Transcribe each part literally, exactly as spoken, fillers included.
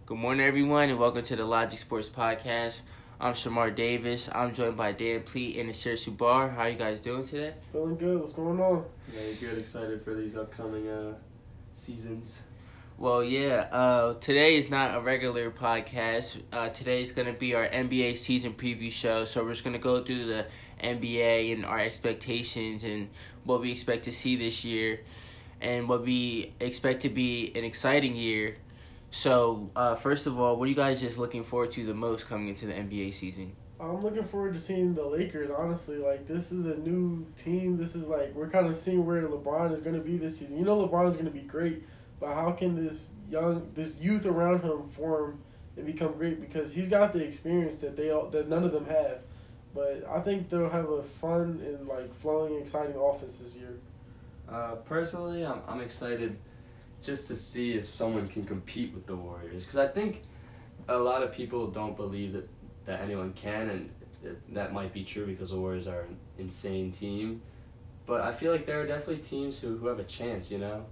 Good morning, everyone, and welcome to the Logic Sports Podcast. I'm Shamar Davis. I'm joined by Dan Pleat and Asher Subar. How are you guys doing today? Feeling good. What's going on? Very good. Excited for these upcoming uh, seasons. Well, yeah, uh, today is not a regular podcast. Uh, today is going to be our N B A season preview show. So we're just going to go through the N B A and our expectations and what we expect to see this year and what we expect to be an exciting year. So, uh, first of all, what are you guys just looking forward to the most coming into the N B A season? I'm looking forward to seeing the Lakers, honestly. Like, this is a new team. This is like, we're kind of seeing where LeBron is going to be this season. You know LeBron is going to be great, but how can this young, this youth around him form and become great? Because he's got the experience that they all, that none of them have. But I think they'll have a fun and, like, flowing, exciting offense this year. Uh, personally, I'm I'm excited just to see if someone can compete with the Warriors. Because I think a lot of people don't believe that, that anyone can, and it, that might be true because the Warriors are an insane team. But I feel like there are definitely teams who, who have a chance, you know?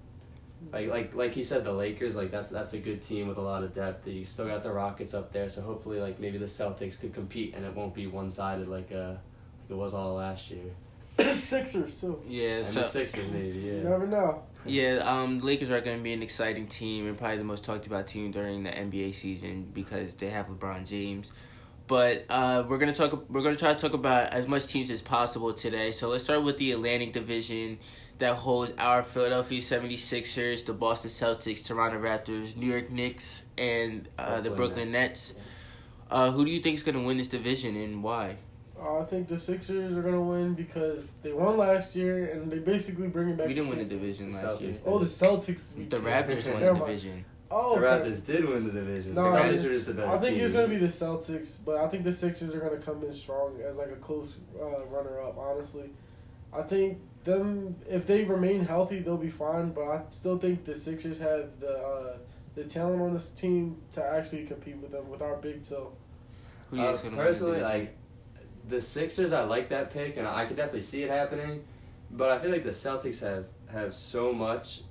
Like like like he said, the Lakers, like that's that's a good team with a lot of depth. You still got the Rockets up there, so hopefully like maybe the Celtics could compete and it won't be one-sided like, uh, like it was all last year. The Sixers, too. Yeah, And so the Sixers maybe, yeah. You never know. Yeah, um, Lakers are going to be an exciting team and probably the most talked about team during the N B A season because they have LeBron James. But uh, we're gonna talk. We're gonna try to talk about as much teams as possible today. So let's start with the Atlantic Division that holds our Philadelphia seventy-sixers, the Boston Celtics, Toronto Raptors, New York Knicks, and uh, the Brooklyn Nets. Uh, who do you think is gonna win this division and why? Uh, I think the Sixers are going to win because they won last year and they basically bring it back. We didn't the win the Sixers. division The last year. Celtics. Oh, the Celtics. The Raptors won Never the mind. division. Oh, The okay. Raptors did win the division. No, the I- Celtics are just a better I think team. it's going to be the Celtics, but I think the Sixers are going to come in strong as like a close uh, runner-up, honestly. I think them, if they remain healthy, they'll be fine, but I still think the Sixers have the uh, the talent on this team to actually compete with them, with our big toe. Who do you Uh, think's gonna win the personally, division? like the Sixers, I like that pick, and I could definitely see it happening. But I feel like the Celtics have, have so much,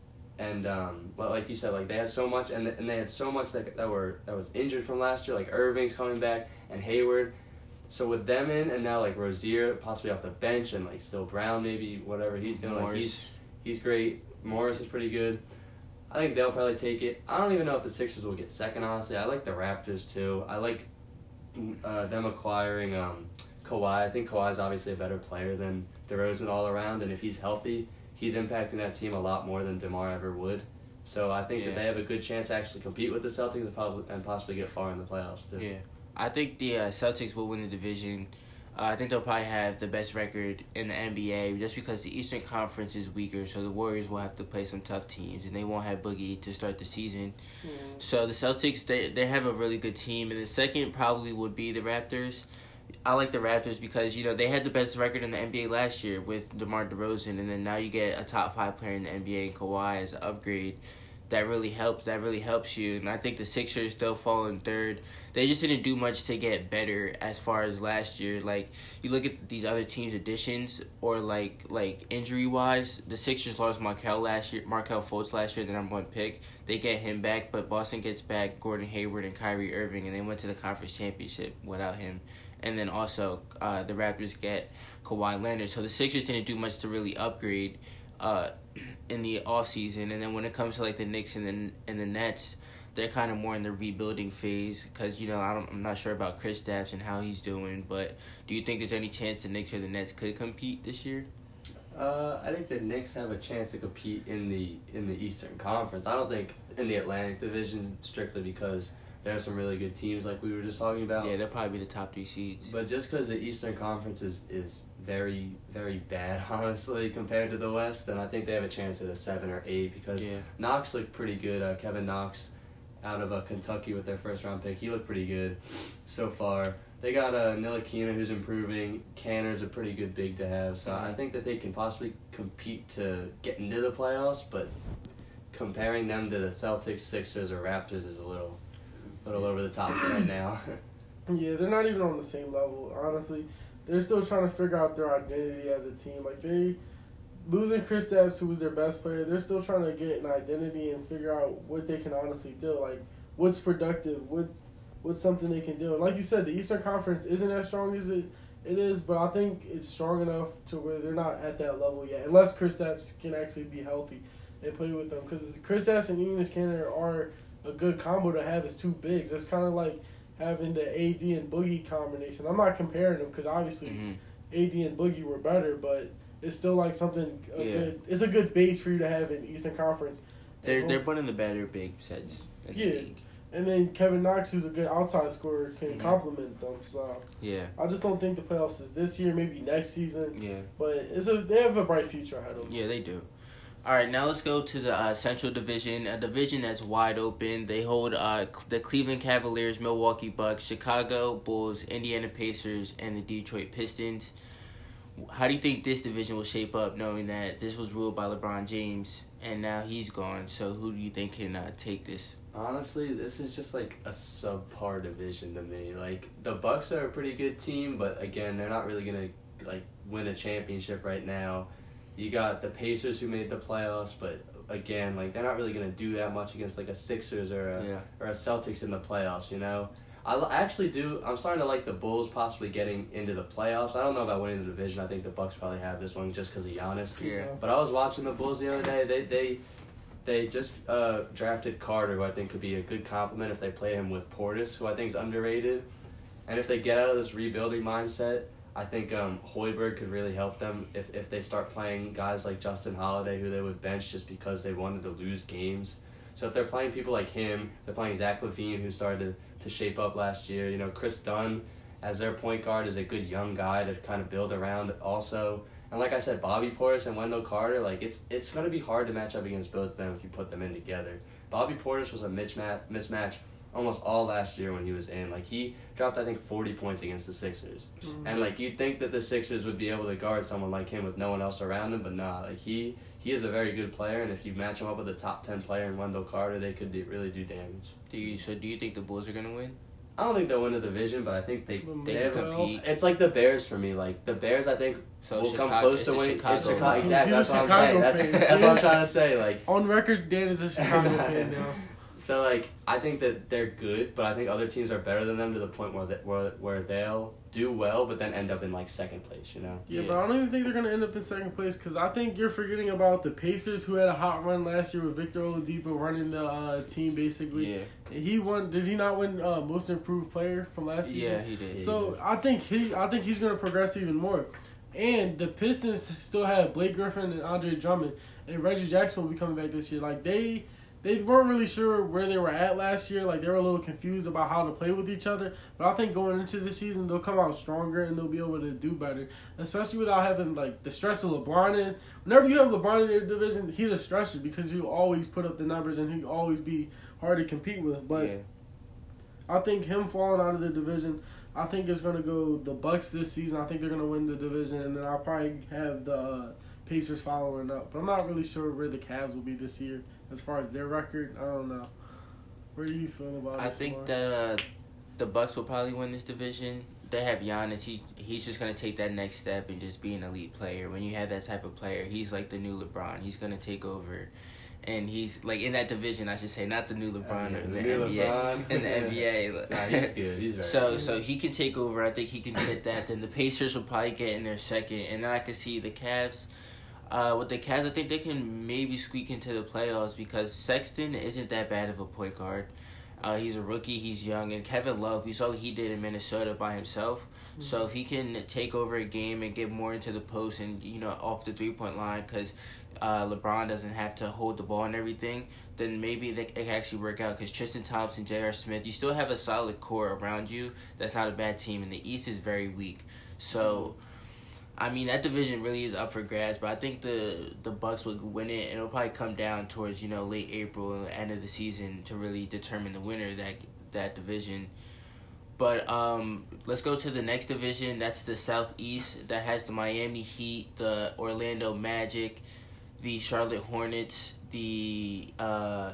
and um, well, like you said, like they have so much, and and they had so much that that were that was injured from last year. Like Irving's coming back and Hayward. So with them in, and now like Rozier possibly off the bench, and like still Brown maybe whatever he's doing, like Morris. he's he's great. Morris is pretty good. I think they'll probably take it. I don't even know if the Sixers will get second, honestly. I like the Raptors too. I like uh, them acquiring um, Kawhi. I think Kawhi's obviously a better player than DeRozan all around, and if he's healthy, he's impacting that team a lot more than DeMar ever would. So I think Yeah. that they have a good chance to actually compete with the Celtics and, probably, and possibly get far in the playoffs too. Yeah, I think the uh, Celtics will win the division. Uh, I think they'll probably have the best record in the N B A just because the Eastern Conference is weaker, so the Warriors will have to play some tough teams, and they won't have Boogie to start the season. Mm. So the Celtics, they they have a really good team, and the second probably would be the Raptors. I like the Raptors because, you know, they had the best record in the N B A last year with DeMar DeRozan, and then now you get a top five player in the N B A and Kawhi as an upgrade. That really helps. That really helps you. And I think the Sixers still fall in third. They just didn't do much to get better as far as last year. Like, you look at these other teams' additions or, like, like injury-wise, the Sixers lost Markelle last year, Markelle Fultz last year, the number one pick. They get him back, but Boston gets back Gordon Hayward and Kyrie Irving, and they went to the conference championship without him. And then also uh, the Raptors get Kawhi Leonard. So the Sixers didn't do much to really upgrade uh, in the offseason. And then when it comes to like the Knicks and the, and the Nets, they're kind of more in the rebuilding phase because, you know, I don't, I'm not sure about Kristaps and how he's doing. But do you think there's any chance the Knicks or the Nets could compete this year? Uh, I think the Knicks have a chance to compete in the in the Eastern Conference. I don't think in the Atlantic Division strictly because there are some really good teams like we were just talking about. Yeah, they'll probably be the top three seeds. But just because the Eastern Conference is, is very, very bad, honestly, compared to the West, then I think they have a chance at a seven or eight because Yeah. Knox looked pretty good. Uh, Kevin Knox out of uh, Kentucky with their first-round pick. He looked pretty good so far. They got uh, Ntilikina who's improving. Canner's a pretty good big to have. So I think that they can possibly compete to get into the playoffs, but comparing them to the Celtics, Sixers, or Raptors is a little... a little over the top right now. Yeah, they're not even on the same level, honestly. They're still trying to figure out their identity as a team. Like, they losing Kristaps, who was their best player, they're still trying to get an identity and figure out what they can honestly do. Like, what's productive, what what's something they can do. And like you said, the Eastern Conference isn't as strong as it, it is, but I think it's strong enough to where they're not at that level yet, unless Kristaps can actually be healthy and play with them. Because Kristaps and Enes Kanter are a good combo to have as two bigs. It's kind of like having the A D and Boogie combination. I'm not comparing them because obviously mm-hmm. A D and Boogie were better, but it's still like something a yeah. good. It's a good base for you to have in Eastern Conference. They're they're one of the better big sets in yeah. the league. And then Kevin Knox, who's a good outside scorer, can mm-hmm. complement them. So yeah, I just don't think the playoffs is this year. Maybe next season. Yeah, but it's a they have a bright future ahead of them. Yeah, they do. All right, now let's go to the uh, Central Division, a division that's wide open. They hold uh, the Cleveland Cavaliers, Milwaukee Bucks, Chicago Bulls, Indiana Pacers, and the Detroit Pistons. How do you think this division will shape up, knowing that this was ruled by LeBron James, and now he's gone? So who do you think can uh, take this? Honestly, this is just like a subpar division to me. Like, the Bucks are a pretty good team, but again, they're not really going to like win a championship right now. You got the Pacers who made the playoffs, but again, like they're not really gonna do that much against like a Sixers or a yeah. or a Celtics in the playoffs. You know, I l- actually do. I'm starting to like the Bulls possibly getting into the playoffs. I don't know about winning the division. I think the Bucks probably have this one just because of Giannis. Yeah. But I was watching the Bulls the other day. They they they just uh, drafted Carter, who I think could be a good compliment if they play him with Portis, who I think is underrated, and if they get out of this rebuilding mindset. I think um, Hoiberg could really help them if, if they start playing guys like Justin Holiday, who they would bench just because they wanted to lose games. So if they're playing people like him, they're playing Zach LaVine, who started to, to shape up last year. You know, Chris Dunn, as their point guard, is a good young guy to kind of build around also. And like I said, Bobby Portis and Wendell Carter, like it's it's going to be hard to match up against both of them if you put them in together. Bobby Portis was a mismatch, mismatch almost all last year when he was in. Like, he dropped, I think, forty points against the Sixers. Mm-hmm. And, like, you'd think that the Sixers would be able to guard someone like him with no one else around him, but nah. Like, he, he is a very good player, and if you match him up with a top ten player in Wendell Carter, they could do, really do damage. Do you, so do you think the Bulls are going to win? I don't think they'll win the division, but I think they, they, they have compete. It's like the Bears for me. Like, the Bears, I think, so will Chicago, come close to winning. Chicago. It's Chicago. Exactly. That's what I'm Chicago saying. That's, that's what I'm trying to say. Like, on record, Dan is a Chicago fan now. So, like, I think that they're good, but I think other teams are better than them to the point where they, where where they'll do well, but then end up in, like, second place, you know? Yeah, yeah. But I don't even think they're going to end up in second place, because I think you're forgetting about the Pacers, who had a hot run last year with Victor Oladipo running the uh, team, basically. Yeah. He won. Did he not win uh, Most Improved Player from last season? Yeah, he did. So, I think he, I think he's going to progress even more. And the Pistons still have Blake Griffin and Andre Drummond, and Reggie Jackson will be coming back this year. Like, they... They weren't really sure where they were at last year. Like, they were a little confused about how to play with each other. But I think going into the season, they'll come out stronger and they'll be able to do better. Especially without having, like, the stress of LeBron in. Whenever you have LeBron in your division, he's a stressor because he'll always put up the numbers and he'll always be hard to compete with. But yeah. I think him falling out of the division, I think it's going to go the Bucks this season. I think they're going to win the division. And then I'll probably have the uh, Pacers following up. But I'm not really sure where the Cavs will be this year. As far as their record, I don't know. Where do you feel about it? I think more? that uh, the Bucks will probably win this division. They have Giannis. He he's just gonna take that next step and just be an elite player. When you have that type of player, he's like the new LeBron. He's gonna take over, and he's like in that division. I should say, not the new LeBron or the, the N B A. LeBron. In the N B A, nah, he's good. He's right. So so he can take over. I think he can get that. Then the Pacers will probably get in their second, and then I could see the Cavs. Uh, with the Cavs, I think they can maybe squeak into the playoffs because Sexton isn't that bad of a point guard. Uh, he's a rookie, he's young, and Kevin Love, we saw what he did in Minnesota by himself. Mm-hmm. So if he can take over a game and get more into the post and, you know, off the three-point line because uh, LeBron doesn't have to hold the ball and everything, then maybe they, it can actually work out because Tristan Thompson, J R. Smith, you still have a solid core around you. That's not a bad team, and the East is very weak. So... Mm-hmm. I mean, that division really is up for grabs, but I think the the Bucks will win it, and it'll probably come down towards, you know, late April and the end of the season to really determine the winner of that that division. But um, let's go to the next division. That's the Southeast. That has the Miami Heat, the Orlando Magic, the Charlotte Hornets, the uh,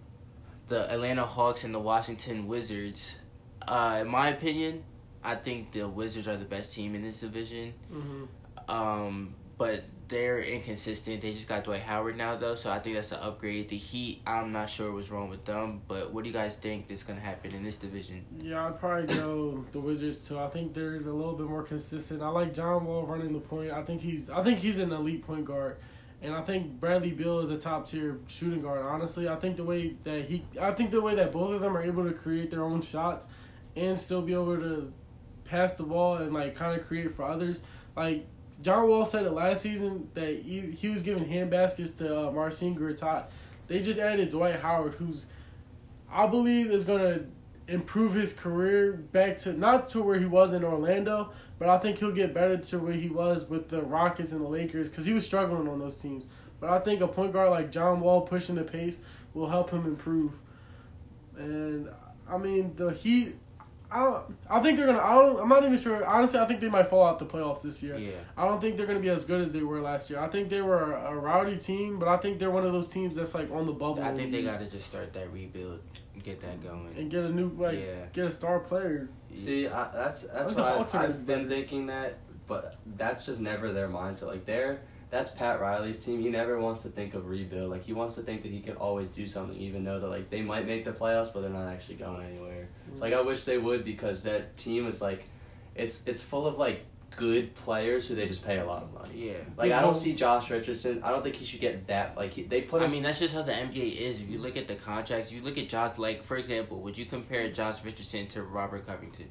the Atlanta Hawks, and the Washington Wizards. Uh, in my opinion, I think the Wizards are the best team in this division. Mm-hmm. Um, but they're inconsistent. They just got Dwight Howard now, though, so I think that's an upgrade. The Heat, I'm not sure what's wrong with them, but what do you guys think is going to happen in this division? Yeah, I'd probably go the Wizards too. I think they're a little bit more consistent. I like John Wall running the point. I think he's I think he's an elite point guard, and I think Bradley Beal is a top tier shooting guard. Honestly, I think the way that he, I think the way that both of them are able to create their own shots, and still be able to pass the ball and like kind of create for others, like. John Wall said it last season that he, he was giving hand baskets to uh, Marcin Gortat. They just added Dwight Howard, who's, I believe, is going to improve his career back to, not to where he was in Orlando, but I think he'll get better to where he was with the Rockets and the Lakers because he was struggling on those teams. But I think a point guard like John Wall pushing the pace will help him improve. And, I mean, the Heat... I don't, I think they're gonna. I don't. I'm not even sure. Honestly, I think they might fall out the playoffs this year. Yeah. I don't think they're gonna be as good as they were last year. I think they were a, a rowdy team, but I think they're one of those teams that's like on the bubble. I think they got to just start that rebuild and get that going and get a new like yeah. get a star player. See, I, that's that's Like why the I've, Hawks are I've been thinking that, but that's just never their mindset. Like they're that's Pat Riley's team. He never wants to think of rebuild. Like he wants to think that he can always do something, even though that like they might make the playoffs, but they're not actually going anywhere. So, like I wish they would because that team is like, it's it's full of like good players who they just pay a lot of money. Yeah. Like I don't see Josh Richardson. I don't think he should get that. Like he, they put him. I mean, that's just how the N B A is. If you look at the contracts, if you look at Josh, like for example, would you compare Josh Richardson to Robert Covington?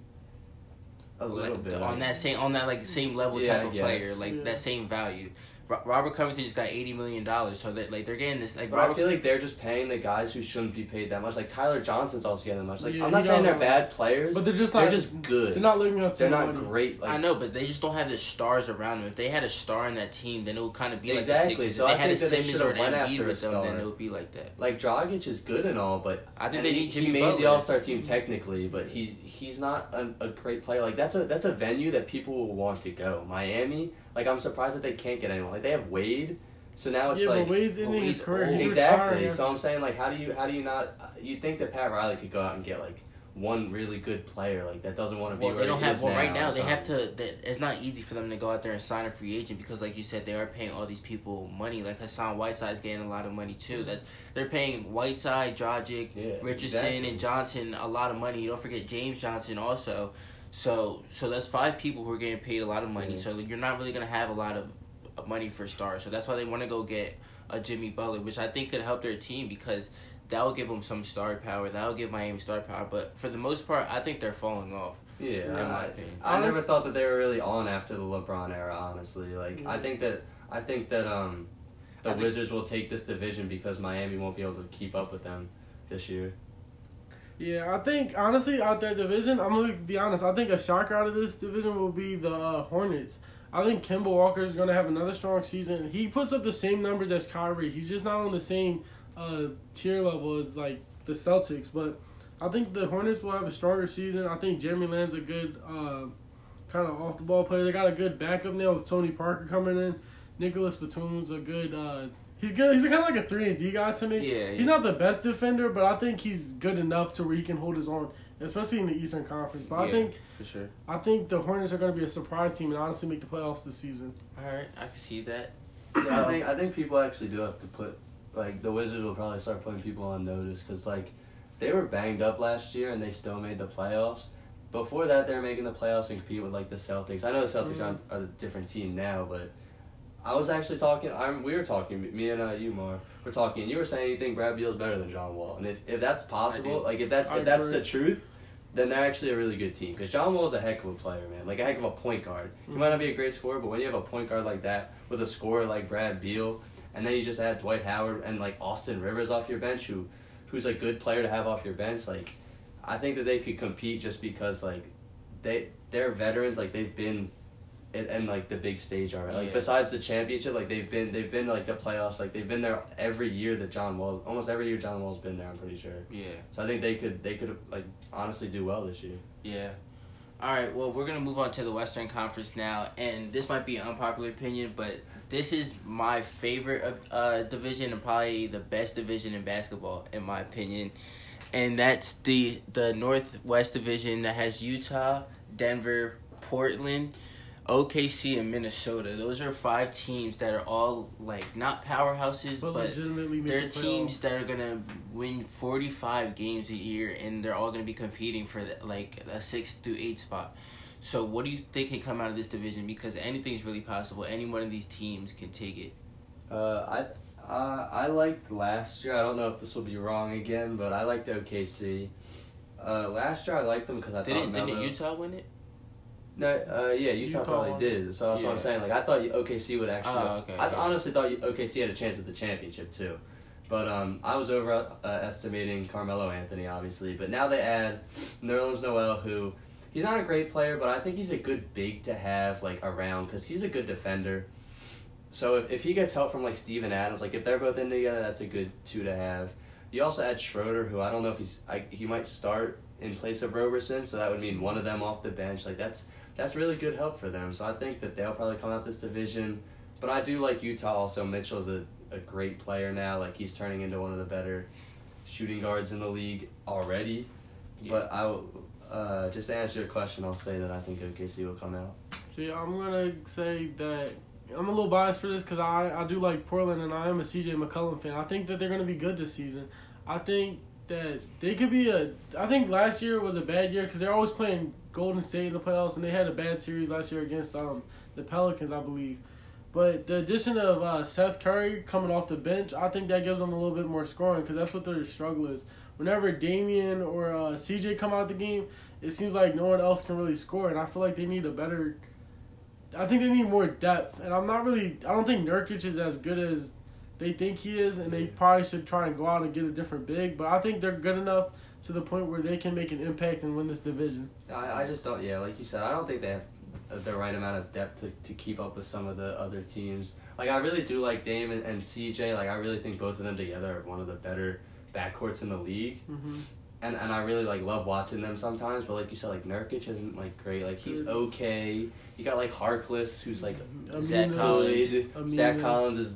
A little like, bit on that same on that like same level Yeah, type of yes. player, like Yeah. that same value. Ro- Robert Covington just got eighty million dollars, so that like they're getting this like. But Robert, I feel like they're just paying the guys who shouldn't be paid that much. Like Tyler Johnson's also getting that much. Like Yeah, I'm not he saying got they're a- bad players, But they're just they're like just good. They're not living up to They're the not money. great. Like I know, but they just don't have the stars around them. If they had a star in that team, then it would kind of be Exactly, like the Sixers. so if I they had a think that they Simmons or an should've went Embiid after a with them, then star. it would be like that. Like Dragic is good and all, but I think and they he, need Jimmy he made Butler. the All Star team technically, but he he's not a, a great player. Like that's a that's a venue that people will want to go. Miami, like I'm surprised that they can't get anyone. Like they have Wade, so now it's Yeah, like but Wade's ending well, his Wade's career. He's old. exactly. retiring. So I'm saying like how do you how do you not you think that Pat Riley could go out and get like one really good player like that doesn't want to be Well, where they don't he have. is Well, right now now or they have something. to. They, it's not easy for them to go out there and sign a free agent because, like you said, they are paying all these people money. Like Hassan Whiteside's getting a lot of money too. That they're paying Whiteside, Dragic, Yeah, Richardson, exactly. and Johnson a lot of money. You don't forget James Johnson also. So, so that's five people who are getting paid a lot of money. Yeah. So you're not really gonna have a lot of money for stars. So that's why they want to go get a Jimmy Butler, which I think could help their team because that will give them some star power. That will give Miami star power. But for the most part, I think they're falling off. Yeah, in my I, opinion. I never thought that they were really on after the LeBron era. Honestly, like Yeah. I think that I think that um, the I think- Wizards will take this division because Miami won't be able to keep up with them this year. Yeah, I think honestly out that division, I'm gonna be honest. I think a shocker out of this division will be the uh, Hornets. I think Kemba Walker is gonna have another strong season. He puts up the same numbers as Kyrie. He's just not on the same uh, tier level as like the Celtics. But I think the Hornets will have a stronger season. I think Jeremy Lin's a good uh, kind of off the ball player. They got a good backup now with Tony Parker coming in. Nicholas Batum's a good. Uh, he's good. He's kind of like a three and D guy to me. Yeah, He's yeah. not the best defender, but I think he's good enough to where he can hold his own, especially in the Eastern Conference. But I Yeah, think for sure. I think the Hornets are going to be a surprise team and honestly make the playoffs this season. All right, I can see that. Yeah, I think I think people actually do have to put like the Wizards will probably start putting people on notice because like they were banged up last year and they still made the playoffs. Before that, they were making the playoffs and compete with like the Celtics. I know the Celtics Mhm. are, are a different team now, but I was actually talking. I'm we were talking. Me and uh, you, Mar, were talking, and you were saying you think Brad Beal is better than John Wall, and if, if that's possible, do. like if that's I if that's agree. the truth, then they're actually a really good team. Because John Wall is a heck of a player, man. Like a heck of a point guard. He Mhm. might not be a great scorer, but when you have a point guard like that with a scorer like Brad Beal, and then you just add Dwight Howard and like Austin Rivers off your bench, who who's a good player to have off your bench, like I think that they could compete just because like they they're veterans, like they've been and, and like the big stage already. Like Yeah. besides the championship, like they've been they've been like the playoffs, like they've been there every year that John Wall almost every year John Wall's been there, I'm pretty sure. Yeah, So I think they could they could like honestly do well this year. yeah. All right, well, we're going to move on to the Western Conference now, and this might be an unpopular opinion, but this is my favorite uh, division and probably the best division in basketball, in my opinion, and that's the the Northwest Division that has Utah, Denver, Portland, O K C and Minnesota. Those are five teams that are all like not powerhouses, But but, legitimately make they're the teams playoffs. that are gonna win forty-five games a year, and they're all gonna be competing for like a six through eight spot. So, what do you think can come out of this division? Because anything's really possible. Any one of these teams can take it. Uh, I uh, I liked last year. I don't know if this will be wrong again, but I liked O K C. Uh, last year I liked them because I Didn't thought didn't Melo. Utah win it? No, uh, yeah, Utah, Utah probably won. did. So that's what Yeah. I'm saying. Like I thought O K C would actually. Oh, okay, I yeah. honestly thought O K C had a chance at the championship too, but um, I was over uh, estimating Carmelo Anthony obviously. But now they add Nerlens Noel, who he's not a great player, but I think he's a good big to have like around because he's a good defender. So if if he gets help from like Steven Adams, like if they're both in together, that's a good two to have. You also add Schroeder, who I don't know if he's I, he might start in place of Roberson, so that would mean one of them off the bench. Like that's. That's really good help for them. So I think that they'll probably come out this division. But I do like Utah also. Mitchell's a, a great player now. Like he's turning into one of the better shooting guards in the league already. Yeah. But I will, uh, just to answer your question, I'll say that I think O K C will come out. See, I'm gonna say that I'm a little biased for this because I, I do like Portland and I am a C J McCollum fan. I think that they're gonna be good this season. I think that they could be a. I think last year was a bad year because they're always playing Golden State in the playoffs, and they had a bad series last year against um the Pelicans, I believe. But the addition of uh, Seth Curry coming off the bench, I think that gives them a little bit more scoring because that's what their struggle is. Whenever Damian or uh, C J come out the game, it seems like no one else can really score, and I feel like they need a better. I think they need more depth, and I'm not really. I don't think Nurkic is as good as they think he is, and they probably should try and go out and get a different big. But I think they're good enough to the point where they can make an impact and win this division. I, I just don't, yeah, like you said, I don't think they have the right amount of depth to, to keep up with some of the other teams. Like, I really do like Dame and, and C J. Like, I really think both of them together are one of the better backcourts in the league. Mm-hmm. And and I really, like, love watching them sometimes. But like you said, like, Nurkic isn't, like, great. Like, he's okay. You got, like, Harkless, who's, like, Zach Amina, Collins. good. Amina. Zach Collins is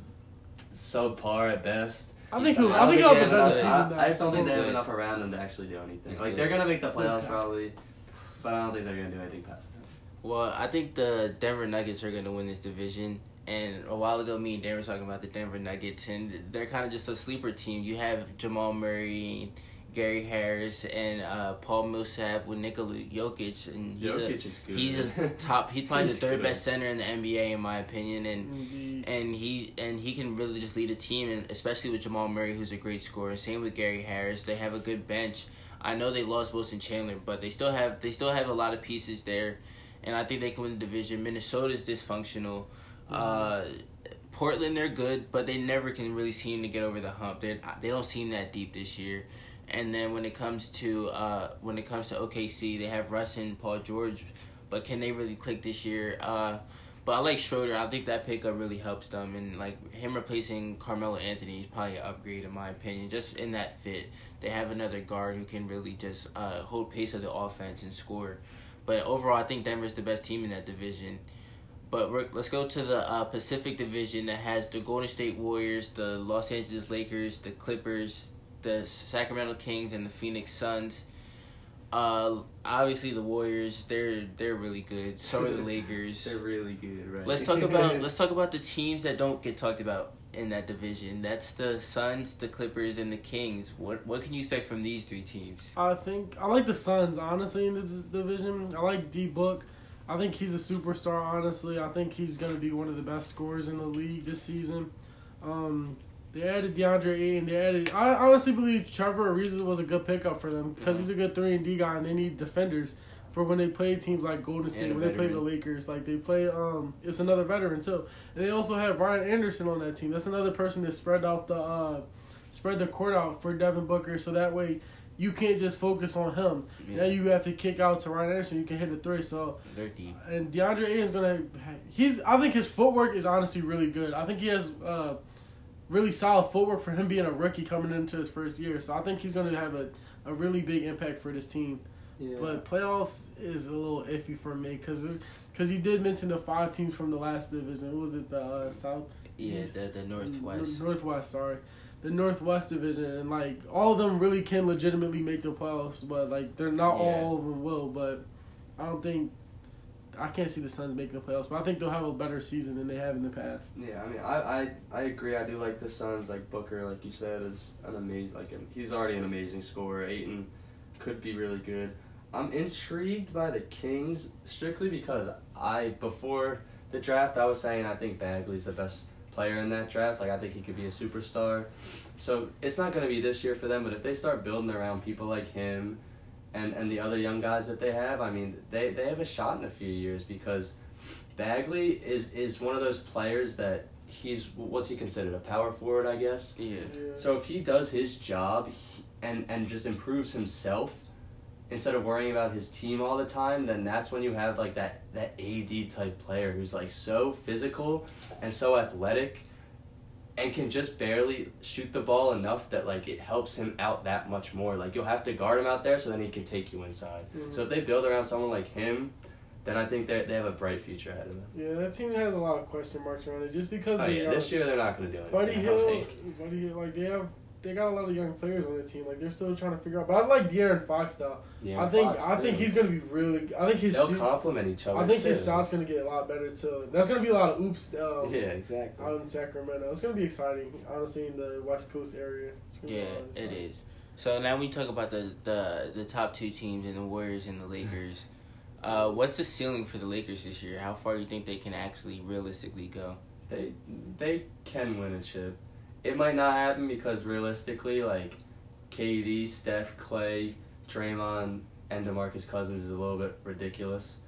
subpar at best. I think He's- he'll, I I don't think think he'll have he a has better a- season. I, I just don't think they He's have good. enough around them to actually do anything. He's Like, good. they're going to make the It's playoffs okay. probably. But I don't think they're going to do anything past that. Well, I think the Denver Nuggets are gonna win this division. And a while ago, me and Dan were talking about the Denver Nuggets, and they're kind of just a sleeper team. You have Jamal Murray, Gary Harris, and uh, Paul Millsap with Nikola Jokic, and he's Jokic a is good. he's a top. He's probably He's the third good. best center in the N B A in my opinion, and Indeed. and he and he can really just lead a team, and especially with Jamal Murray, who's a great scorer. Same with Gary Harris. They have a good bench. I know they lost Wilson Chandler, but they still have they still have a lot of pieces there, and I think they can win the division. Minnesota's dysfunctional. Uh, Portland, they're good, but they never can really seem to get over the hump. They they don't seem that deep this year. And then when it comes to uh, when it comes to O K C, they have Russ and Paul George, but can they really click this year? Uh, but I like Schroeder. I think that pickup really helps them, and like him replacing Carmelo Anthony is probably an upgrade in my opinion. Just in that fit, they have another guard who can really just uh, hold pace of the offense and score. But overall, I think Denver's the best team in that division. But we're, let's go to the uh, Pacific Division that has the Golden State Warriors, the Los Angeles Lakers, the Clippers, the Sacramento Kings, and the Phoenix Suns. Uh, obviously the Warriors, they're they're really good. So are the Lakers. They're really good, right? Let's talk about let's talk about the teams that don't get talked about in that division. That's the Suns, the Clippers, and the Kings. What what can you expect from these three teams? I think I like the Suns honestly in this division. I like D Book. I think he's a superstar. Honestly, I think he's gonna be one of the best scorers in the league this season. Um, they added DeAndre Ayton. They added. I honestly believe Trevor Ariza was a good pickup for them because Mhm. he's a good three and D guy, and they need defenders for when they play teams like Golden State, And a when they play the veteran. Lakers. Like they play. Um, it's another veteran too, and they also have Ryan Anderson on that team. That's another person that spread out the uh, spread the court out for Devin Booker, so that way. You can't just focus on him. Yeah. Now you have to kick out to Ryan Anderson. You can hit a three. So They're deep. and DeAndre Ayton's gonna. He's. I think his footwork is honestly really good. I think he has uh, really solid footwork for him being a rookie coming into his first year. So I think he's gonna have a, a really big impact for this team. Yeah. But playoffs is a little iffy for me because because he did mention the five teams from the last division. What was it? The uh, South. Yeah, the the Northwest. Northwest. Sorry. The Northwest Division, and like all of them really can legitimately make the playoffs, but like they're not Yeah. all of them will. But I don't think I can't see the Suns making the playoffs, but I think they'll have a better season than they have in the past. Yeah, I mean, I, I, I agree. I do like the Suns. Like Booker, like you said, is an amazing. Like he's already an amazing scorer. Ayton could be really good. I'm intrigued by the Kings strictly because I before the draft I was saying I think Bagley's the best player in that draft. Like I think he could be a superstar. So it's not going to be this year for them, but if they start building around people like him and, and the other young guys that they have, I mean, they, they have a shot in a few years because Bagley is, is one of those players that he's, what's he considered, a power forward, I guess? Yeah. Yeah. So if he does his job he, and, and just improves himself instead of worrying about his team all the time, then that's when you have like that, that A D type player who's like so physical and so athletic and can just barely shoot the ball enough that like it helps him out that much more. Like you'll have to guard him out there so then he can take you inside. Mm-hmm. So if they build around someone like him, then I think they they have a bright future ahead of them. Yeah, that team has a lot of question marks around it just because Oh they yeah, got this year they're not going to do it. Buddy Hill, Buddy Hill, like they have, they got a lot of young players on the team. Like they're still trying to figure out. But I like De'Aaron Fox though. Yeah, I think Fox, I think too. he's gonna be really. I think his They'll shoot, complement each other. I think his too. shot's gonna get a lot better too. That's gonna be a lot of oops. Um, Yeah, exactly. Out in Sacramento, it's gonna be exciting. Honestly, in the West Coast area. It's gonna be Yeah, a lot of it exciting. is. So now we talk about the, the, the top two teams in the Warriors and the Lakers. Uh, what's the ceiling for the Lakers this year? How far do you think they can actually realistically go? They they can win a chip. It might not happen because realistically, like K D, Steph, Clay, Draymond, and DeMarcus Cousins is a little bit ridiculous.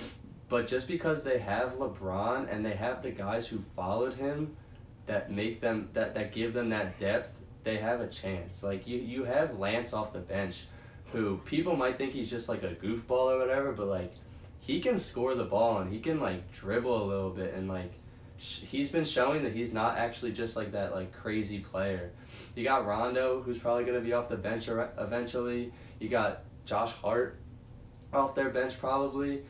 But just because they have LeBron and they have the guys who followed him that make them that, that give them that depth, they have a chance. Like you, you have Lance off the bench, who people might think he's just like a goofball or whatever, but like he can score the ball and he can like dribble a little bit and like sh- he's been showing that he's not actually just like that like crazy player. You got Rondo, who's probably gonna be off the bench er- eventually. You got Josh Hart off their bench probably.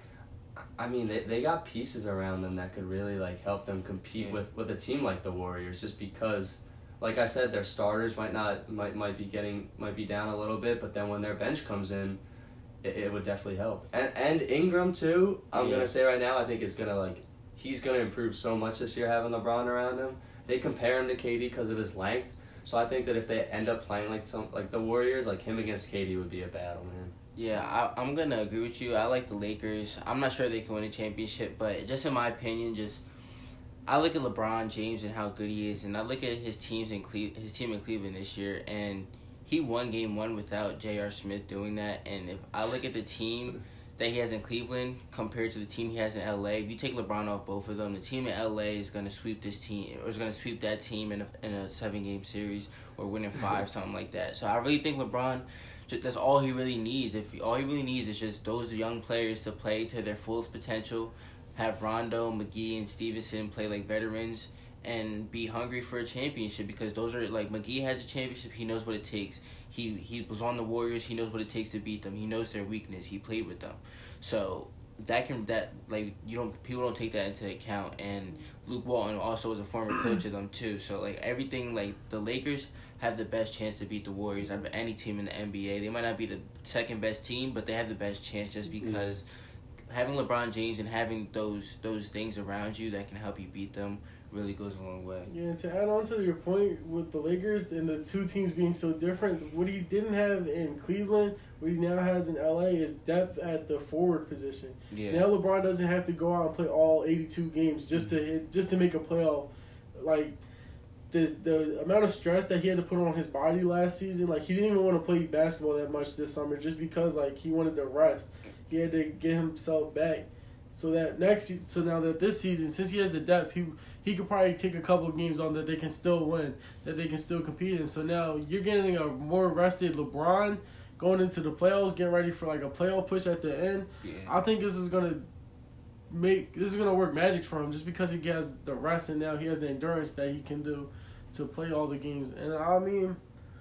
I mean, they they got pieces around them that could really like help them compete Yeah. with, with a team like the Warriors, just because. Like I said, their starters might not might might be getting might be down a little bit, but then when their bench comes in, it, it would definitely help. And and Ingram too. I'm Yeah. gonna say right now, I think is gonna like he's gonna improve so much this year having LeBron around him. They compare him to K D because of his length, so I think that if they end up playing like some like the Warriors, like him against K D would be a battle, man. Yeah, I, I'm going to agree with you. I like the Lakers. I'm not sure they can win a championship, but just in my opinion, just I look at LeBron James and how good he is, and I look at his teams in Cle- his team in Cleveland this year, and he won Game One without J R. Smith doing that. And if I look at the team that he has in Cleveland compared to the team he has in L A, if you take LeBron off both of them, the team in L A is going to sweep this team, or is going to sweep that team in a, in a seven game series or winning five, something like that. So I really think LeBron, that's all he really needs. If all he really needs is just those young players to play to their fullest potential. Have Rondo, McGee, and Stevenson play like veterans and be hungry for a championship, because those are like McGee has a championship. He knows what it takes. He he was on the Warriors. He knows what it takes to beat them. He knows their weakness. He played with them, so that can that like you don't people don't take that into account. And Luke Walton also was a former coach of them too. So like everything, like the Lakers have the best chance to beat the Warriors out of any team in the N B A. They might not be the second best team, but they have the best chance just because. Mm-hmm. Having LeBron James and having those those things around you that can help you beat them really goes a long way. Yeah, and to add on to your point with the Lakers and the two teams being so different, what he didn't have in Cleveland, what he now has in L A is depth at the forward position. Yeah. Now LeBron doesn't have to go out and play all eighty-two games just to hit, just to make a playoff. Like the the amount of stress that he had to put on his body last season, like he didn't even want to play basketball that much this summer just because like he wanted to rest. He had to get himself back, so that next, so now that this season, since he has the depth, he he could probably take a couple of games on that they can still win, that they can still compete in. So now you're getting a more rested LeBron going into the playoffs, getting ready for like a playoff push at the end. Yeah. I think this is gonna make this is gonna work magic for him just because he has the rest and now he has the endurance that he can do to play all the games. And I mean,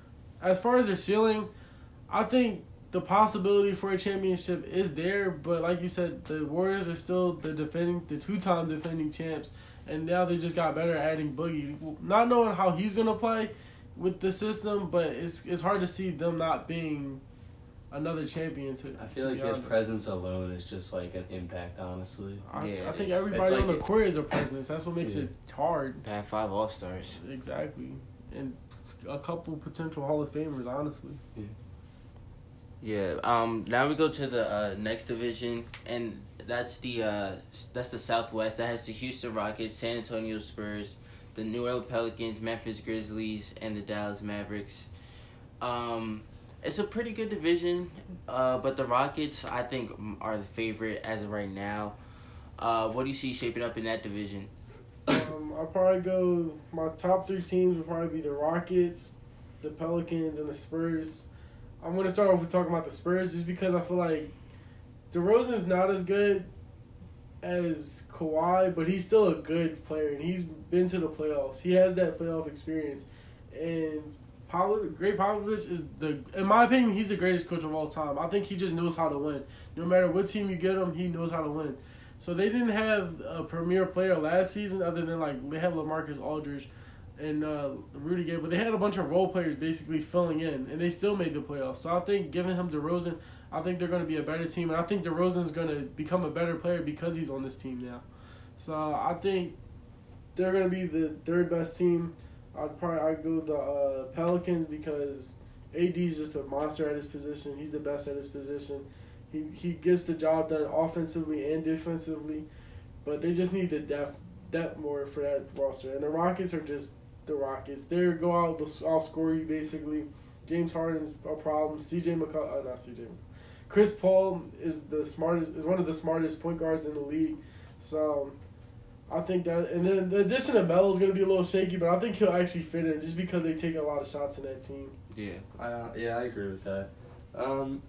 as far as their ceiling, I think the possibility for a championship is there, but like you said, the Warriors are still the defending, the two-time defending champs, and now they just got better at adding Boogie. Not knowing how he's gonna play with the system, but it's it's hard to see them not being another champion. To I feel to like be his honest. presence alone is just like an impact, honestly. I, Yeah, I think it- everybody it's like on the it- court is a presence. That's what makes Yeah. it hard. They have five All Stars. Exactly, and a couple potential Hall of Famers. Honestly, Yeah. Um. Now we go to the uh, next division, and that's the uh, that's the Southwest. That has the Houston Rockets, San Antonio Spurs, the New Orleans Pelicans, Memphis Grizzlies, and the Dallas Mavericks. Um, it's a pretty good division, uh, but the Rockets, I think, m- are the favorite as of right now. Uh, what do you see shaping up in that division? um, I'll probably go. My top three teams would probably be the Rockets, the Pelicans, and the Spurs. I'm gonna start off with talking about the Spurs just because I feel like DeRozan's not as good as Kawhi, but he's still a good player, and he's been to the playoffs. He has that playoff experience, and Pavlo, Greg Popovich is the, in my opinion, he's the greatest coach of all time. I think he just knows how to win. No matter what team you get him, he knows how to win. So they didn't have a premier player last season other than like they had LaMarcus Aldridge and uh, Rudy Gay, but they had a bunch of role players basically filling in, and they still made the playoffs. So I think giving him DeRozan, I think they're going to be a better team, and I think DeRozan's going to become a better player because he's on this team now. So I think they're going to be the third best team. I'd probably I'd go the uh, Pelicans because A D's just a monster at his position. He's the best at his position. He he gets the job done offensively and defensively, but they just need the depth depth more for that roster. And the Rockets are just the Rockets. They go out, they'll outscore you basically. James Harden's a problem. C J McCollum, uh, not C J. Chris Paul is the smartest, is one of the smartest point guards in the league. So I think that, and then the addition of Melo is going to be a little shaky, but I think he'll actually fit in just because they take a lot of shots in that team. Yeah. I, uh, yeah, I agree with that. Um,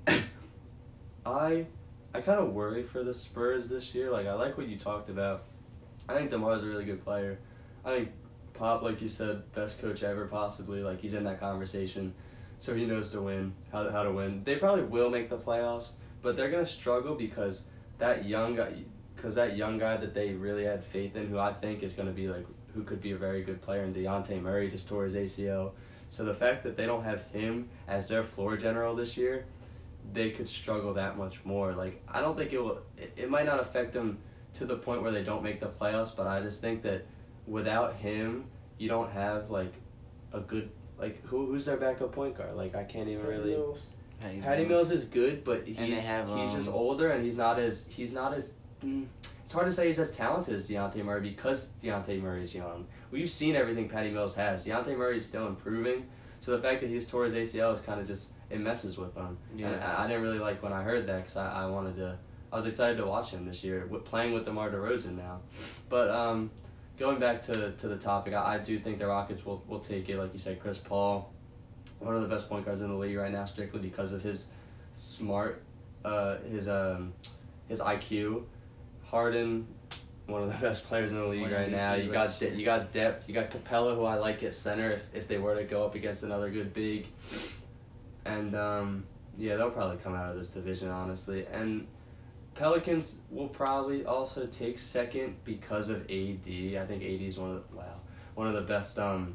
I I kind of worry for the Spurs this year. Like, I like what you talked about. I think DeMar's a really good player. I think Pop, like you said, best coach ever possibly. Like, he's in that conversation, so he knows to win, how how to win. They probably will make the playoffs, but they're gonna struggle because that young guy, because that young guy that they really had faith in, who I think is gonna be like, who could be a very good player, and DeJounte Murray just tore his A C L. So the fact that they don't have him as their floor general this year, they could struggle that much more. Like, I don't think it will. It, it might not affect them to the point where they don't make the playoffs, but I just think that without him, you don't have like a good like who who's their backup point guard? Like, I can't even really. Mills. Patty, Patty Mills is good, but he's And they have, he's just um, older, and he's not as he's not as. Mm, it's hard to say he's as talented as DeJounte Murray because DeJounte Murray's young. We've seen everything Patty Mills has. DeJounte Murray is still improving, so the fact that he's tore his A C L is kind of just it messes with him. Yeah. And I, I didn't really like when I heard that because I, I wanted to. I was excited to watch him this year, with, playing with DeMar DeRozan now. But um, going back to to the topic, I, I do think the Rockets will will take it. Like you said, Chris Paul, one of the best point guards in the league right now, strictly because of his smart, uh, his um, his I Q. Harden, one of the best players in the league One right M V P now. You got last de- year. you got depth. You got Capella, who I like at center if if they were to go up against another good big. And um, yeah, they'll probably come out of this division honestly. And Pelicans will probably also take second because of A D. I think A D is one of the, wow one of the best um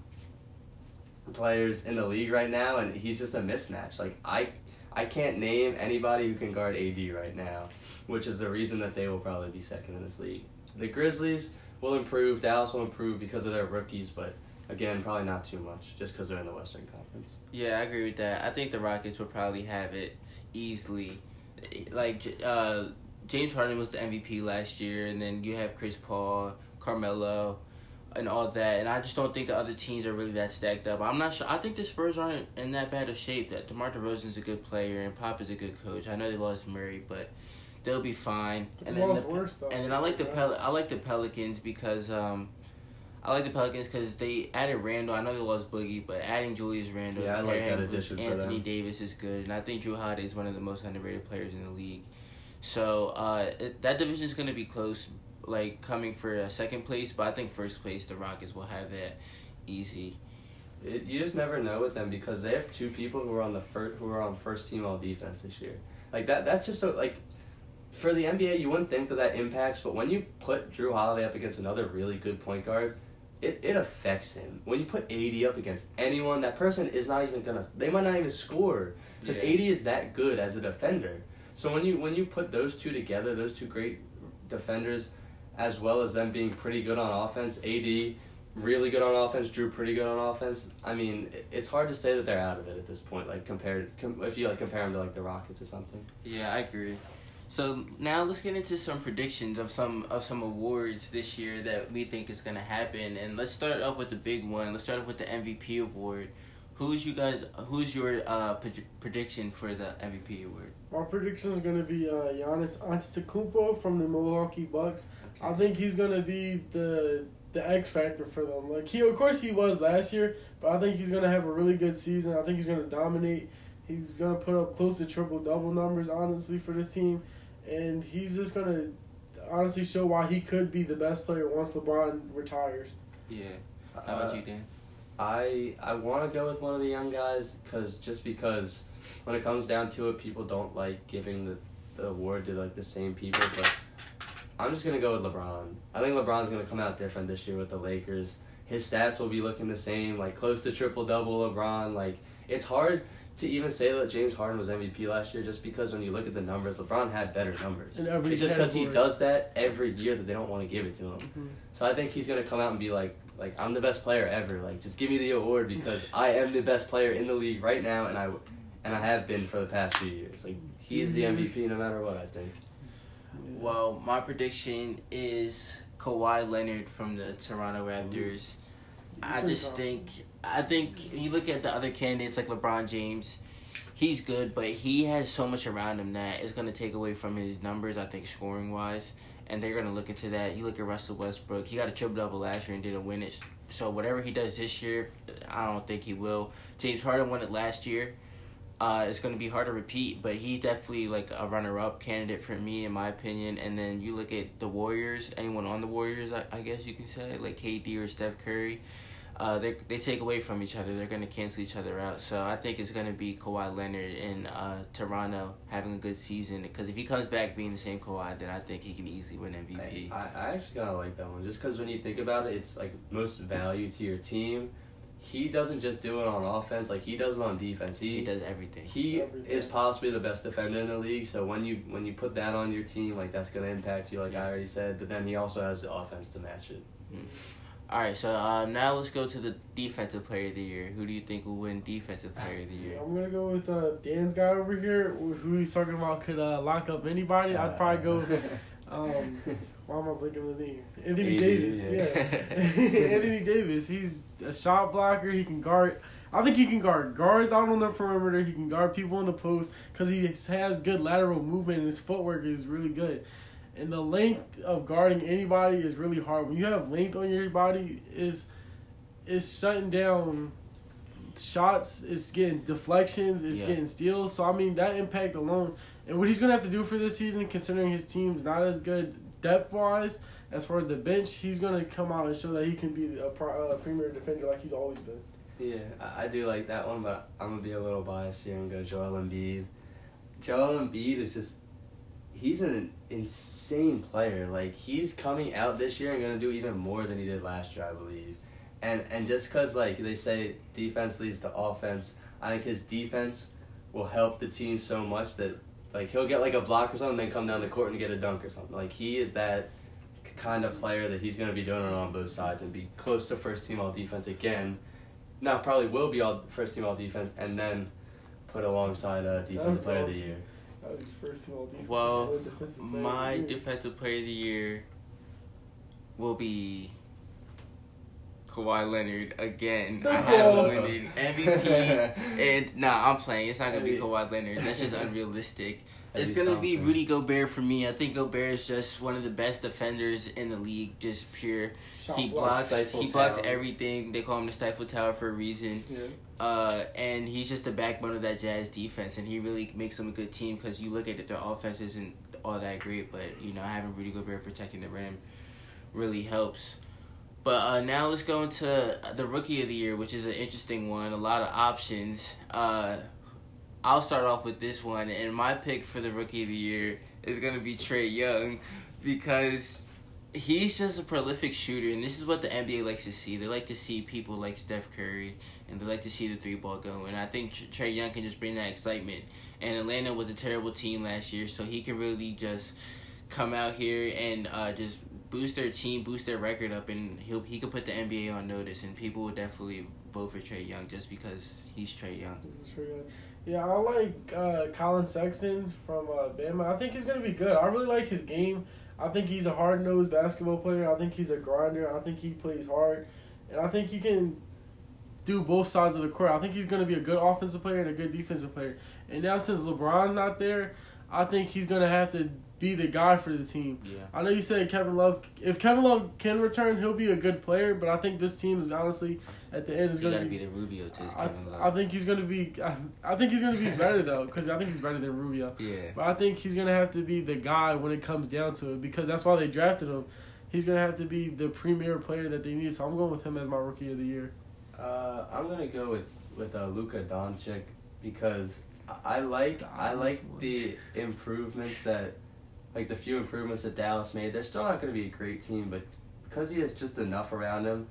players in the league right now, and he's just a mismatch. Like I. I can't name anybody who can guard A D right now, which is the reason that they will probably be second in this league. The Grizzlies will improve. Dallas will improve because of their rookies, but again, probably not too much, just because they're in the Western Conference. Yeah, I agree with that. I think the Rockets will probably have it easily. Like, uh, James Harden was the M V P last year, and then you have Chris Paul, Carmelo, and all that. And I just don't think the other teams are really that stacked up. I'm not sure. I think the Spurs aren't in that bad of shape. That DeMar DeRozan's a good player, and Pop is a good coach. I know they lost Murray, but they'll be fine. And then, Lost the, worse, though. and then I like the Yeah. Pel- I like the Pelicans because um, I like the Pelicans because they added Randall. I know they lost Boogie, but adding Julius Randall, Yeah, I to like pair that him with addition for Anthony them. Davis is good, and I think Drew Holiday is one of the most underrated players in the league. So uh, it, that division is going to be close, like coming for a second place, but I think first place the Rockets will have that easy. It, you just never know with them because they have two people who are on the first who are on first team all defense this year. Like that, that's just so like. For the N B A, you wouldn't think that that impacts, but when you put Drew Holiday up against another really good point guard, it, it affects him. When you put A D up against anyone, that person is not even gonna. They might not even score because Yeah. A D is that good as a defender. So when you when you put those two together, those two great defenders, as well as them being pretty good on offense, A D really good on offense, Drew pretty good on offense. I mean, it, it's hard to say that they're out of it at this point. Like compared, com, if you like compare them to like the Rockets or something. Yeah, I agree. So now let's get into some predictions of some of some awards this year that we think is gonna happen, and let's start off with the big one. Let's start off with the M V P award. Who's you guys? Who's your uh, pred- prediction for the M V P award? My prediction is going to be uh, Giannis Antetokounmpo from the Milwaukee Bucks. I think he's going to be the the X factor for them. Like he, of course, he was last year, but I think he's going to have a really good season. I think he's going to dominate. He's going to put up close to triple double numbers, honestly, for this team, and he's just going to honestly show why he could be the best player once LeBron retires. Yeah. How about Uh, you, Dan? I I want to go with one of the young guys cause just because when it comes down to it, people don't like giving the, the award to like the same people. But I'm just gonna go with LeBron. I think LeBron's gonna come out different this year with the Lakers. His stats will be looking the same, like close to triple double. LeBron, like it's hard to even say that James Harden was M V P last year just because when you look at the numbers, LeBron had better numbers. In every It's just because he category. does that every year that they don't want to give it to him. Mm-hmm. So I think he's gonna come out and be like, like I'm the best player ever. Like just give me the award because I am the best player in the league right now, and I, and I have been for the past few years. Like he's the M V P no matter what. I think. Well, my prediction is Kawhi Leonard from the Toronto Raptors. I just think I think when you look at the other candidates like LeBron James, he's good, but he has so much around him that it's going to take away from his numbers, I think, scoring-wise. And they're going to look into that. You look at Russell Westbrook. He got a triple-double last year and didn't win it. So whatever he does this year, I don't think he will. James Harden won it last year. Uh, it's going to be hard to repeat, but he's definitely like a runner-up candidate for me, in my opinion. And then you look at the Warriors, anyone on the Warriors, I, I guess you can say, like K D or Steph Curry. Uh, they they take away from each other. They're going to cancel each other out. So I think it's going to be Kawhi Leonard in uh, Toronto having a good season. Because if he comes back being the same Kawhi, then I think he can easily win M V P. I, I actually kind of like that one just because when you think about it, it's like most value to your team. He doesn't just do it on offense; like he does it on defense. He, He does everything. He Everything. is possibly the best defender in the league. So when you when you put that on your team, like that's gonna impact you, like I already said. But then he also has the offense to match it. Mm. All right, so um, now let's go to the Defensive Player of the Year. Who do you think will win Defensive Player of the Year? I'm gonna go with uh, Dan's guy over here, who he's talking about could uh, lock up anybody. I'd probably go. Um, why am I blinking the name? Anthony A D, Davis. yeah. Yeah, Anthony Davis. He's a shot blocker. He can guard. I think he can guard guards out on the perimeter. He can guard people in the post because he has good lateral movement and his footwork is really good. And the length of guarding anybody is really hard. When you have length on your body, is is shutting down shots. It's getting deflections. It's Yeah. getting steals. So I mean that impact alone. And what he's gonna have to do for this season, considering his team's not as good depth wise as far as the bench, he's gonna come out and show that he can be a, pro, a premier defender like he's always been. Yeah, I, I do like that one, but I'm gonna be a little biased here and go Joel Embiid. Joel Embiid is just. He's an insane player. Like, he's coming out this year and going to do even more than he did last year, I believe. And and just because, like, they say defense leads to offense, I think his defense will help the team so much that, like, he'll get, like, a block or something and then come down the court and get a dunk or something. Like, he is that kind of player that he's going to be doing it on both sides and be close to first-team all-defense again. Now, probably will be all first-team all-defense and then put alongside uh, Defensive Player of the Year. That was first of all defensive Well, player, defensive player my of the year. Defensive Player of the Year will be Kawhi Leonard again. I have him winning M V P. And nah, I'm playing. It's not gonna be Kawhi Leonard. That's just unrealistic. It's That'd be gonna be something. Rudy Gobert for me. I think Gobert is just one of the best defenders in the league. Just pure. Shot He block. blocks. Stifle He blocks Tower. everything. They call him the Stifle Tower for a reason. Yeah. Uh, and he's just the backbone of that Jazz defense, and he really makes them a good team because you look at it, their offense isn't all that great, but you know having Rudy Gobert protecting the rim really helps. But uh, now let's go into the Rookie of the Year, which is an interesting one. A lot of options. Uh, I'll start off with this one, and my pick for the Rookie of the Year is gonna be Trae Young because He's just a prolific shooter, and this is what the N B A likes to see. They like to see people like Steph Curry, and they like to see the three ball go. And I think Trae Young can just bring that excitement. And Atlanta was a terrible team last year, so he can really just come out here and uh, just boost their team, boost their record up, and he'll he can put the N B A on notice. And people will definitely vote for Trae Young just because he's Trae Young. Yeah, I like uh, Colin Sexton from uh, Bama. I think he's gonna be good. I really like his game. I think he's a hard-nosed basketball player. I think he's a grinder. I think he plays hard. And I think he can do both sides of the court. I think he's going to be a good offensive player and a good defensive player. And now since LeBron's not there, I think he's going to have to be the guy for the team. Yeah. I know you said Kevin Love. If Kevin Love can return, he'll be a good player. But I think this team is honestly, at the end, is going to be the Rubio to his I, Kevin Love. I think he's going to be. I, I think he's going to be better though, because I think he's better than Rubio. Yeah. But I think he's going to have to be the guy when it comes down to it, because that's why they drafted him. He's going to have to be the premier player that they need. So I'm going with him as my rookie of the year. Uh, I'm gonna go with with uh, Luka Doncic because I like I like the improvements that, like the few improvements that Dallas made. They're still not gonna be a great team, but because he has just enough around him,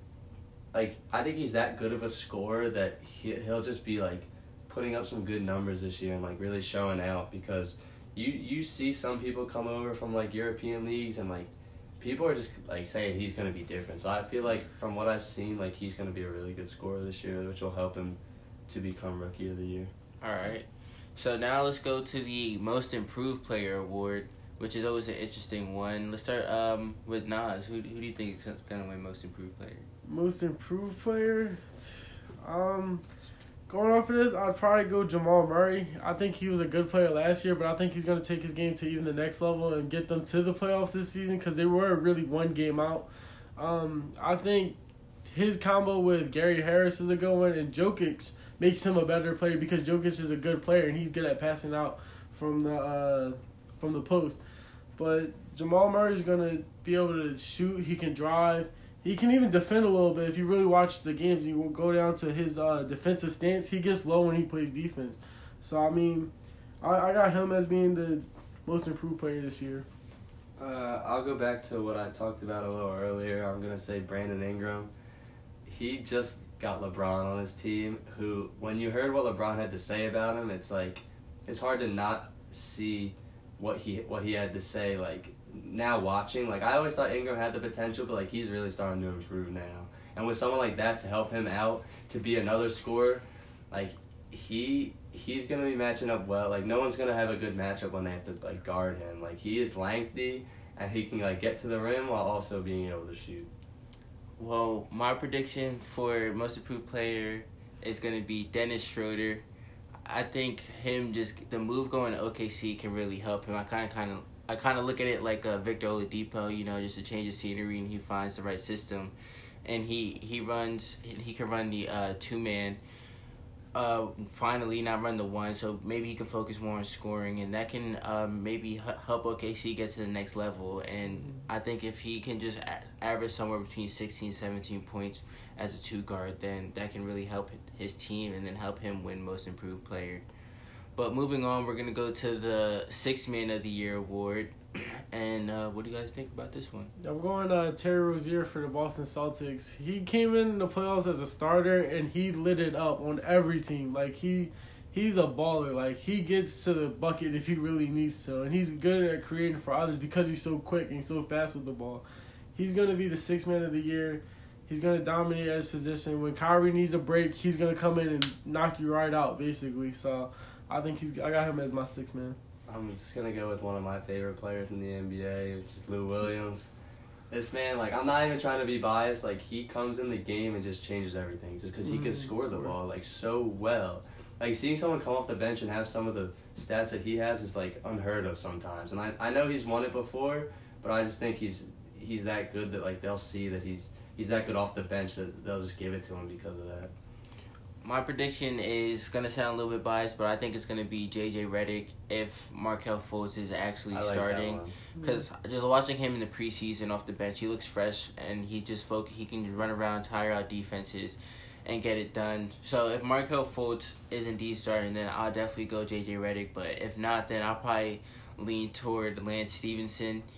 like I think he's that good of a scorer that he he'll just be like putting up some good numbers this year and like really showing out, because you you see some people come over from like European leagues and like people are just like saying he's going to be different. So I feel like from what I've seen, like he's going to be a really good scorer this year, which will help him to become Rookie of the Year. All right. So now let's go to the Most Improved Player Award, which is always an interesting one. Let's start um, with Nas. Who, who do you think is going to win Most Improved Player? Most Improved Player? Um... Going off of this, I'd probably go Jamal Murray. I think he was a good player last year, but I think he's going to take his game to even the next level and get them to the playoffs this season, because they were really one game out. Um, I think his combo with Gary Harris is a good one, and Jokic makes him a better player because Jokic is a good player and he's good at passing out from the uh, from the post. But Jamal Murray is going to be able to shoot. He can drive. He can even defend a little bit. If you really watch the games, you will go down to his uh, defensive stance. He gets low when he plays defense. So, I mean, I, I got him as being the most improved player this year. Uh, I'll go back to what I talked about a little earlier. I'm going to say Brandon Ingram. He just got LeBron on his team, who, when you heard what LeBron had to say about him, it's like, it's hard to not see what he what he had to say, like, now watching. Like, I always thought Ingram had the potential, but like he's really starting to improve now. And with someone like that to help him out to be another scorer, like he he's gonna be matching up well. Like no one's gonna have a good matchup when they have to like guard him. Like he is lengthy and he can like get to the rim while also being able to shoot. Well, my prediction for most improved player is gonna be Dennis Schroeder. I think him just the move going to O K C can really help him. I kind of kind of. I kind of look at it like a Victor Oladipo, you know, just to change the scenery, and he finds the right system, and he he runs he can run the uh, two man. Uh, finally, not run the one, so maybe he can focus more on scoring, and that can um, maybe help O K C get to the next level. And I think if he can just a- average somewhere between sixteen, seventeen points as a two guard, then that can really help his team, and then help him win Most Improved Player. But moving on, we're going to go to the Sixth Man of the Year award. And uh, what do you guys think about this one? I'm going uh, Terry Rozier for the Boston Celtics. He came in the playoffs as a starter, and he lit it up on every team. Like, he he's a baller. Like, he gets to the bucket if he really needs to. And he's good at creating for others because he's so quick and so fast with the ball. He's going to be the Sixth Man of the Year. He's going to dominate at his position. When Kyrie needs a break, he's going to come in and knock you right out, basically. So I think he's. I got him as my sixth man. I'm just going to go with one of my favorite players in the N B A, which is Lou Williams. This man, like, I'm not even trying to be biased. Like, he comes in the game and just changes everything just because he can score the ball, like, so well. Like, seeing someone come off the bench and have some of the stats that he has is, like, unheard of sometimes. And I, I know he's won it before, but I just think he's he's that good that, like, they'll see that he's he's that good off the bench that they'll just give it to him because of that. My prediction is going to sound a little bit biased, but I think it's going to be J J Redick if Markelle Fultz is actually I like starting. Because just watching him in the preseason off the bench, he looks fresh, and he just folk he can run around, tire out defenses, and get it done. So if Markelle Fultz is indeed starting, then I'll definitely go J J Redick. But if not, then I'll probably lean toward Lance Stevenson.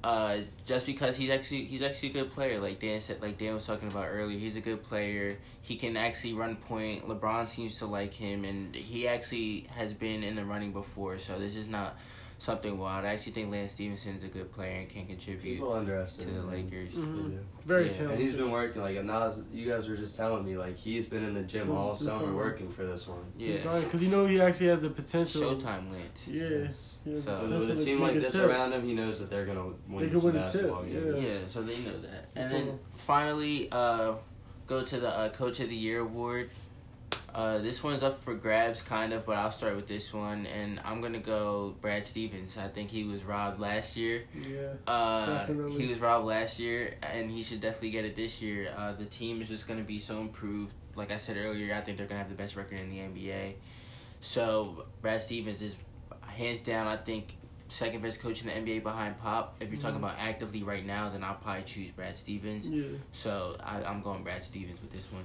Uh, just because he's actually he's actually a good player, like Dan said, like Dan was talking about earlier. He's a good player. He can actually run point. LeBron seems to like him, and he actually has been in the running before. So this is not something wild. I actually think Lance Stevenson is a good player and can contribute People to underestimate the him. Lakers. Mm-hmm. Yeah. Very Yeah. talented. And he's been working, like, and now you guys were just telling me, like, he's been in the gym all This summer summer. working for this one. He's Yeah, because you know he actually has the potential. Showtime Lance. Yeah. He has So- the With, potential with a to team make like a this chip. around him, he knows that they're going to They win could some win a basketball chip, games. yeah. Yeah, so they know that. And That's then all. finally, uh, go to the uh, Coach of the Year award. Uh, this one's up for grabs, kind of, but I'll start with this one, and I'm gonna go Brad Stevens. I think he was robbed last year. Yeah. Uh, Definitely. he was robbed last year, and he should definitely get it this year. Uh, the team is just gonna be so improved. Like I said earlier, I think they're gonna have the best record in the N B A. So Brad Stevens is hands down, I think, second best coach in the N B A behind Pop. If you're talking Mhm. about actively right now, then I'll probably choose Brad Stevens. Yeah. So I, I'm going Brad Stevens with this one.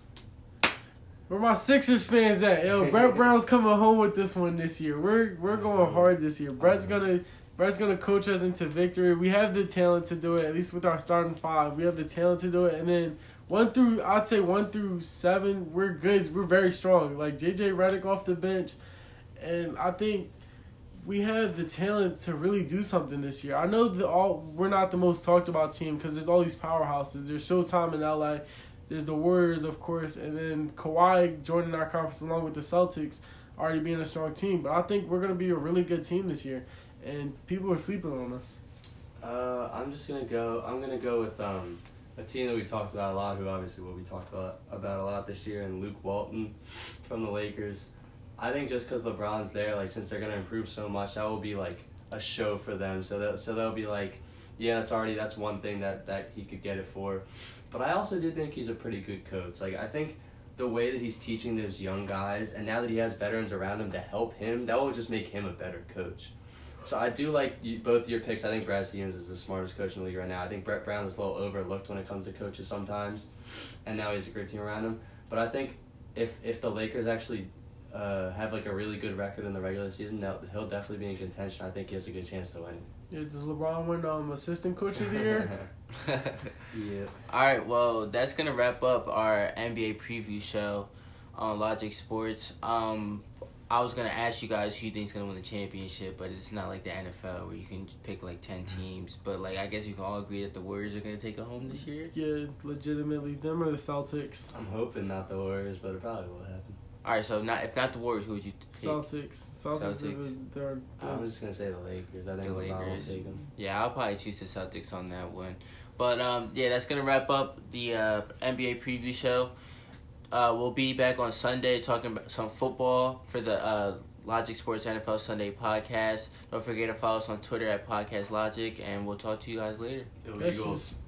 Where my Sixers fans at? Yo, Brett Brown's coming home with this one this year. We're we're going hard this year. Brett's gonna Brett's gonna coach us into victory. We have the talent to do it, at least with our starting five. We have the talent to do it, and then one through I'd say one through seven, we're good. We're very strong. Like J J Redick off the bench, and I think we have the talent to really do something this year. I know that all we're not the most talked about team because there's all these powerhouses. There's Showtime in L A. There's the Warriors, of course, and then Kawhi joining our conference along with the Celtics, already being a strong team. But I think we're going to be a really good team this year, and people are sleeping on us. Uh, I'm just gonna go. I'm gonna go with um, a team that we talked about a lot, who obviously what we talked about about a lot this year, and Luke Walton from the Lakers. I think just because LeBron's there, like since they're gonna improve so much, that will be like a show for them. So that so they'll be like, yeah, that's already that's one thing that that he could get it for. But I also do think he's a pretty good coach. Like I think the way that he's teaching those young guys, and now that he has veterans around him to help him, that will just make him a better coach. So I do like you, both your picks. I think Brad Stevens is the smartest coach in the league right now. I think Brett Brown is a little overlooked when it comes to coaches sometimes, and now he has a great team around him. But I think if if the Lakers actually uh, have like a really good record in the regular season, they'll- he'll definitely be in contention. I think he has a good chance to win. Yeah, does LeBron win um, assistant coach of the year? Yeah. All right, well, that's going to wrap up our N B A preview show on Logic Sports. Um, I was going to ask you guys who you think is going to win the championship, but it's not like the N F L where you can pick like ten teams. But like I guess you can all agree that the Warriors are going to take it home this year. Yeah, legitimately. Them or the Celtics? I'm hoping not the Warriors, but it probably will happen. All right, so not if not the Warriors, who would you pick? Celtics. Celtics. Celtics. Are the, they're, they're, I'm just gonna say the Lakers. I think The LeBron will Lakers. take them. Yeah, I'll probably choose the Celtics on that one. But um, yeah, that's gonna wrap up the uh, N B A preview show. Uh, we'll be back on Sunday talking about some football for the uh, Logic Sports N F L Sunday podcast. Don't forget to follow us on Twitter at Podcast Logic, and we'll talk to you guys later. Go Yes, Eagles. yes.